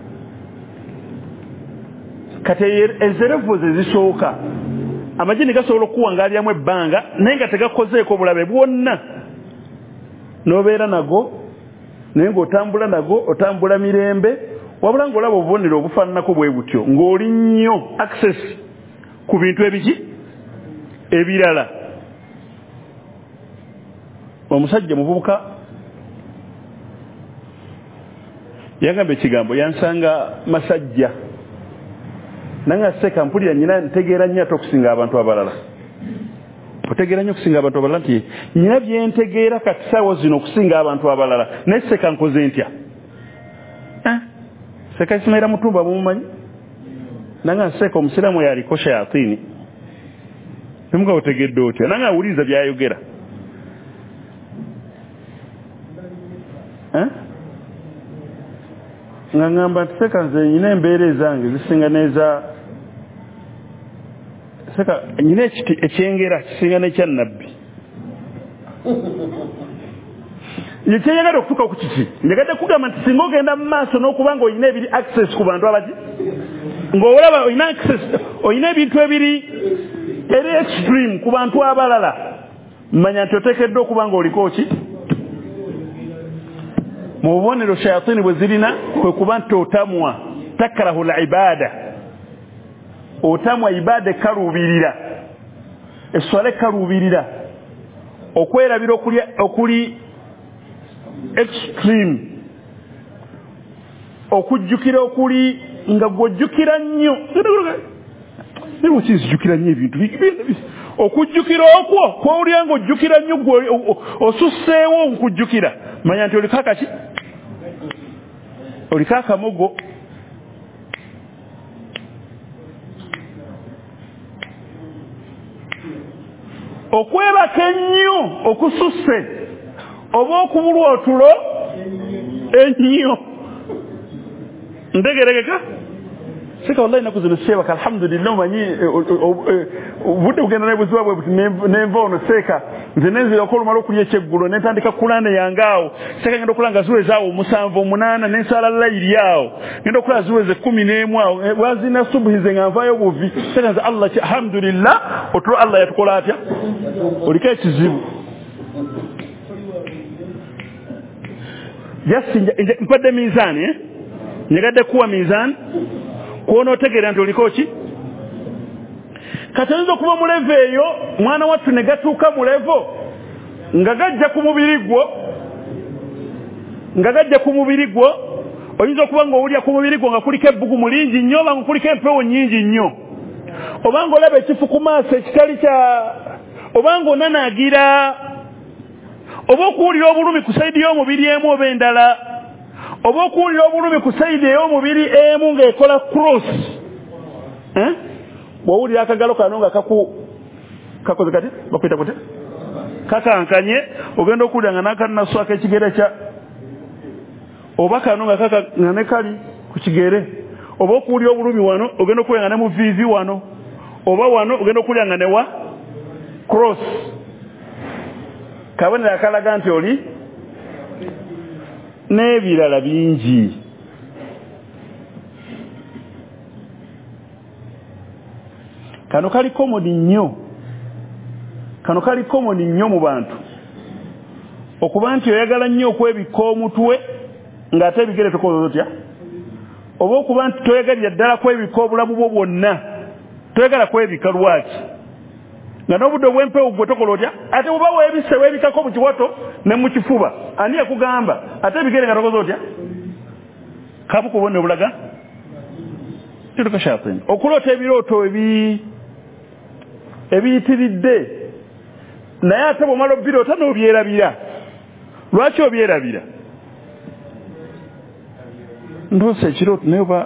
Kati ezerevu ze zisooka amajini gasobola okuwangaalyamu ebbanga naye nga tegakozeeko bulabe bwonna n'obeera nago naye ng'otambula nago otambula mirembe wabula ng'olaba obubonero obufaananako bwe butyo ng'oli nnyo access ku bintu ebiki ebirala. Omusajja muvubuka yagamba ekigambo yansanga Masajja nanga seka mpulira nyina ntegeera nnyo ate okusinga abantu abalala. Otegeera nnyo okusinga abantu abalala nti nyina byentegeera kati saawa zino okusinga abantu abalala naye seka nkoze ntya? Seka Ismaila Mutumba mumumanyi nanga seka omusiraamu yaliko shayatini temuga otegedde otya nanga awuliriza byayogera. Nga ngamba nti seka nze nyina embeera ezange zisinga neza seka nyina ekyengera kisinga n'ekya nnabbi. Yekyeyagala okutuuka ku kiki nyagadde kugamba nti singa ogenda mu maaso n'okuba nga olina ebiri access ku bantu abaki ng'olaba olina access olina ebintu ebiri eri extreme ku bantu abalala manya nti oteekeddwa okuba nga oliko ki mu bubonero shayatini bwe zirina kwe kuba nti otamwa takrahu l ibada otamwa ibada ekaluubirira esswala ekaluubirira okwerabira okuli okuli extreme okujjukira okuli nga gwojjukira nnyo naye okizijjukira nnyo ebintu okujjukira okwo kwowulira nga ojjukira nnyo osusseewo okujjukira manya nti oliko akaki oliko akamogo. Okwebaka ennyo okususse oba okubulwa otulo ennyo ntegeregeka sika wallahi naku zino seebaka alhamdulillah omanyi budde bugenda naye buziba bwe buti nenva ono seeka nze nenzira okolumala okulya ekyeggulo nentandika kulanda yange awo seeka ngenda okulanga ziweze awo omusanvu omunaana nensala layiri awo ngenda okulanga ziweze kumi n'emu awo wazina subuhi ze nga nvaayo buvi seeka nze allah alhamdulillah otulo allah yatukola atya oliko ekizibu jasinja mpadde mizaani eh nyegadde kuwa mizaani kuona otegeera nti oliko ki kati oyinza okuba mu levo eyo mwana wattu ne gatuuka mu levo nga gajja ku mubiri gwo nga gajja ku mubiri gwo oyinza okuba ng'owulya ku mubiri gwo nga kuliko ebbugumu lingi nnyo oba nga kuliko empewo nnyingi nnyo oba ng'olaba ekifu ku maaso ekitali kya oba ng'onanaagira oba okuwulira obulumi ku sayidi y'omubiri emu oba endala oba okuwulira obulumi ku sayidi ey'omubiri emu ng'ekola cross eh bw'owulira akagalo kano nga kaku kakoze kati bakuyita kute kakankanye ogenda okuwulira nga n'akanaswaka ekigere kya oba kano nga kaka nga ne kali ku kigere oba okuwulira obulumi wano ogenda okuwulira nga ne mu viivi wano oba wano ogenda okuwulira nga ne wa cross kabonero akalaga nti oli n'ebirala bingi. Kano kali komodi nnyo kano kali komodi nnyo mu bantu okuba nti oyagala nnyo okwebikka omutwe ng'ate ebigere tokoza otya oba okuba nti toyagalira ddala kwebikka obulamu bwo bwonna toyagala kwebikka lwaki nga n'obudde obw'empewo gwe tokola otya ate bw'oba weebisse weebikako mu kiwato ne mu kifuba ani yakugamba ate ebigere nga tokoza otya kabu kubona obulaga tituka shayatini okuloota ebirooto ebi ebiyitiridde naye ate bw'omala obiroota n'obyerabira lwaki obyerabira ndoosa ekirooto naye oba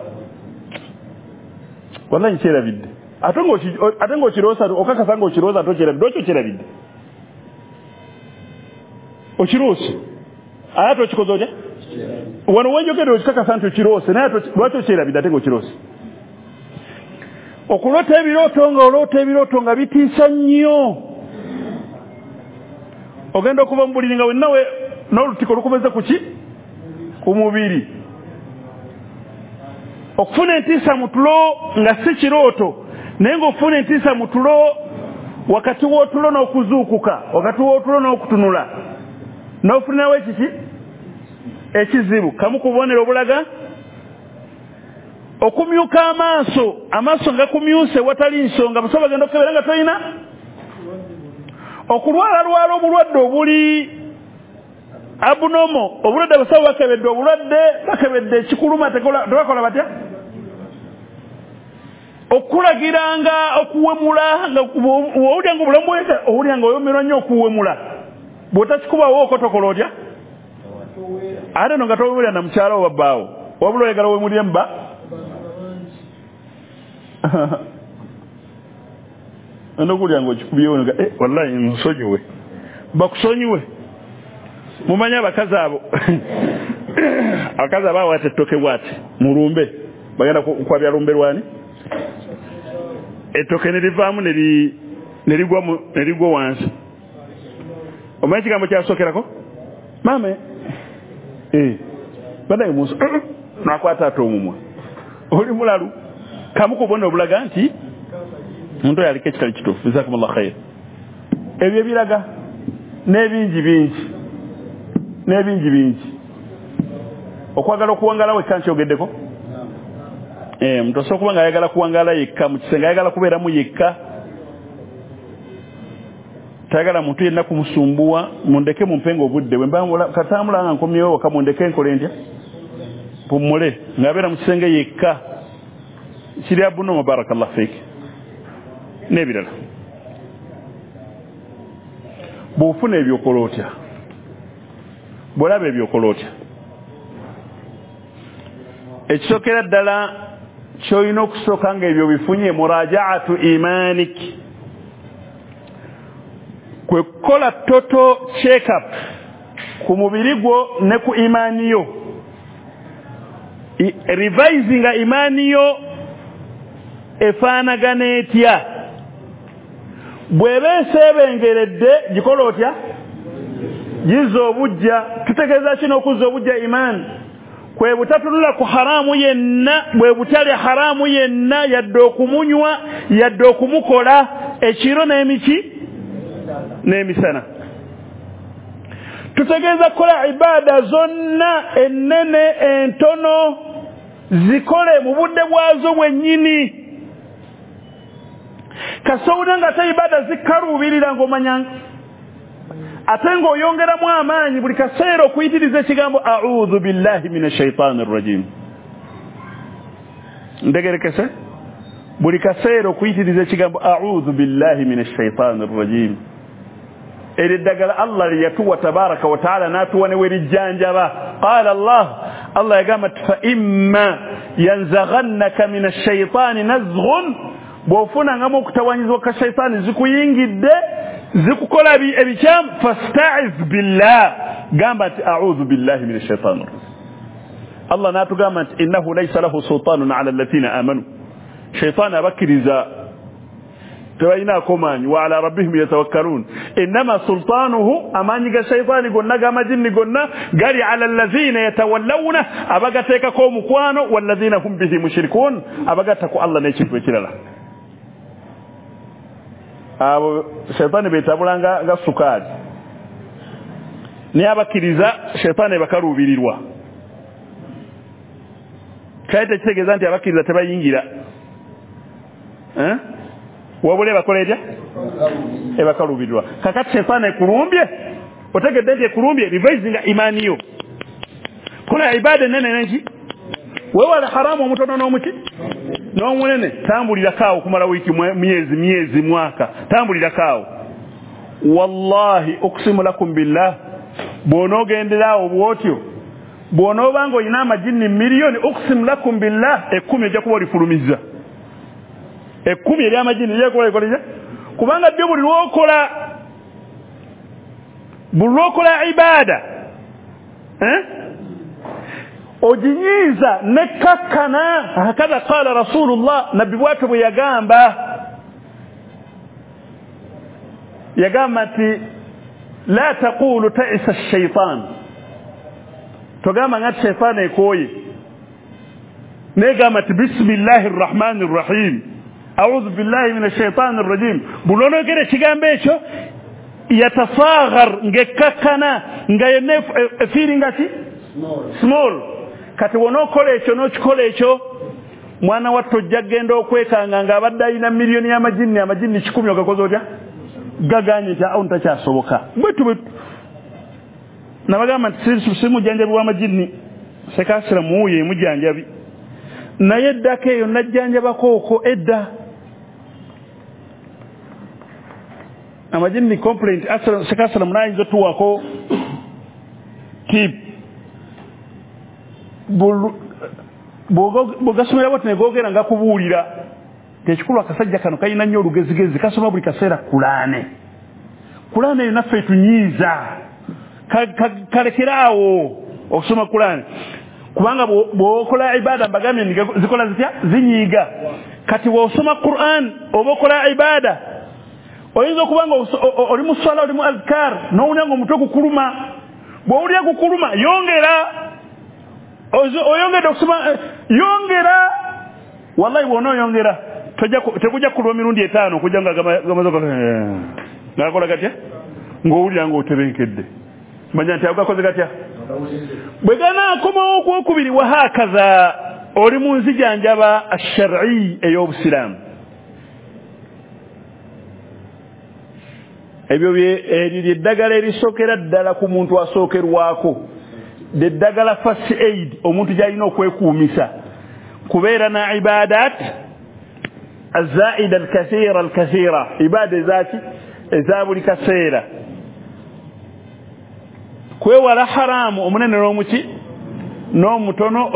wallahi nkyerabidde ate ng'okiroosa okakasa ng'okiroosa ate okyerabidde oki okyerabidde okiroose aye ate okikoze otya wano wenjogedde okikakasa nti okiroose naye lwaki okyerabidde ate ng'okiroose okulota ebiroto nga olota ebiroto nga bitiisa nnyo ogenda okuva mu buliri nga wennawe n'olutiko lukomeze ku ki ku mubiri okufuna entiisa mu tulo nga si kirooto naye ng'ofuna entiisa mu tulo wakati w'otulo n'okuzuukuka wakati w'otulo n'okutunula n'ofunirawo ekiki ekizibu kamu ku bubonero obulaga okumyuka amaaso amaaso nga kumyuse watali nsonga buso bagenda okukebera nga tolina okulwala lwala obulwadde obuli abunomo obulwadde abasawo bakebedde obulwadde bakebedde ekikuluma tebakola batya okulagiranga okuwemula nga owulya nga obulamu bweka owulya nga oyomerwa nnyo okuwemula bw'otakikubawo okotokola otya ate no nga towemulya na mukyala wo babbaawo wabula oyagala wemulire mba nokulya nga okikubyewo nga eh wallahi nsonyiwe bakusonyiwe mumanya abakazi abo abakazi abo awate ettoke bwati mulumbe bagenda kwabya lumbe lwani ettoke nerivaamu nerigwa nerigwa wansi omanyi ekigambo kyasookerako mame eh banaye munsi nakwata ate omumwa oli mulalu kamu kubona obulaga nti muntu yaliko ekitali kituufu jazakumullah khair ebyo ebiraga n'ebingi bingi n'ebingi bingi okwagala okuwangala wekka nkyogeddeko eh muntu osobola kuba nga ayagala kuwangala yekka mu kisenga ayagala kubeeramu yekka tayagala muntu yenna kumusumbuwa mundeke mumpenga obudde bwe mba katambula nkomyewo waka mundeke nkole ntya pummule ng'abeera mu kisenge yekka kiri abuno barakallahu fiki n'ebirala bw'ofuna ebyokola otya bw'olaba ebyokola otya ekisookera ddala ky'olina okusooka nga ebyo bifunye murajaatu imanik kwe kukola toto check up ku mubiri gwo ne ku imaani yo revisinga imaani yo efaanagana etya bw'eba eseebengeredde gikola otya gizza obujja tutegeeza kino okuzza obujja imaani kwe butatunula ku haraamu yenna bwe butali haraamu yenna yadde okumunywa yadde okumukola ekiro n'emiki n'emisana tutegeeza kukola ibaada zonna ennene entono zikole mu budde bwazo bwennyini kasowuna nga ate ibaada zikaluubirira ng'omanya ate ng'oyongeramu amaanyi buli kaseera okuyitiriza ekigambo a'udhu billahi minash shaitaani rrajim ndegerekese buli kaseera okuyitiriza ekigambo a'udhu billahi minash shaitaani rrajim eri eddagala allah lyeyatuwa tabaraka wa taala n'atuwa ne werijjanjaba qaala allah allah yagamba ti fa imma yanzaghannaka minash shaitaani nazghun bw'ofunangamu okutawanyizibwa ka shaitaani zikuyingidde zikukola ebikyamu fasta'iz billah gamba nti a'udhu billahi minash shaitaani rrajim allah n'atugamba nti innahu laysa lahu sultaanun ala alladhina amanu shaitaani abakkiriza tebalinaako maanyi wa ala rabbihim yatawakkaluun innama sultaanuhu amaanyi ga shaitaani gonna g'amajinni gonna gali ala alladhina yatawallawna abagateekako omukwano walladhina hum bihi mushrikuun abagatta ku allah n'ekintu ekirala abo shaitaani beetabulanga nga sukaali naye abakkiriza shaitaani bakaluubirirwa kale tekitegeeza nti abakkiriza tebayingira eh wabule bakola etya ebakaluubirirwa kakati shaitaani ekulumbye otegedde nti ekulumbye revisinga imaani yo kola ibaada ennene nenki weewale haramu omutono n'omuki n'omunene tambulirako okumala wiiki myezi myezi mwaka tambulirako wallahi okusimu lakum billah bw'onoogenderawo bw'otyo bw'onoobanga olina amajinni miliyoni okusimu lakum billah ekkumi ojja kuba olifulumizza ekkumi ery'amajinni lijja kuba likoleza kubanga ddyo buli lwokola buli lwokola ibaada eh ojinyiza nekakkana hakadha qala rasulullah nabbi bwatu bwe yagamba yagamba ati la taqulu ta'isa ash-shaytan togamba ngati shaytan ekoye negamba ati bismillahir rahmanir rahim a'udhu billahi minash shaitanir rajim bulono gere kigambe echo yatasaghar ngekakkana ngayene feeling ati small small kati wonokole echo no chikole echo mwana watto jagenda okwekanga nga abadde alina milioni y'amajini amajini kikumi okakoze otya gaganye ta au ntakyasoboka bwetu bwetu nabagamba nti simu janjabi w'amajini sekasira muye mujanjabi naye eddako eyo najjanjabako okwo edda amajini complaint asra sekasira munayinza tuwako tip bwogasomera bwati negogera nga kubuulira tekikulu akasajja kano kayina nnyo olugezigezi kasoma buli kaseera kulaane kulaane eyo naffe etunyiiza kalekeraawo okusoma kulaane kubanga bw'okola ibada mbagambye zikola zitya zinyiiga kati bw'osoma Qur'an oba okola ibada oyinza okubanga oli mu swala oli mu azkar n'owulira ng'omutwe gukuluma bw'owulira gukuluma yongera oyongera okusoma yongera wallahi bw'onooyongera tekujja kulwa mirundi etaano kujja nga gamaze ngakola gatya ng'owulira ng'otebenkedde manya nti agakoze gatya bwe ganaakomawo okwokubiri wahakaza oli mu nzijanjaba ash-shar'i ey'obusiraamu ebyo eddagala erisookera ddala ku muntu asookerwako eddagala first aid omuntu gy'alina okwekuumisa kubeera na ibadat azaida alkathira alkathira ibada ezaki eza buli kaseera kwewala haramu omunene n'omuki n'omutono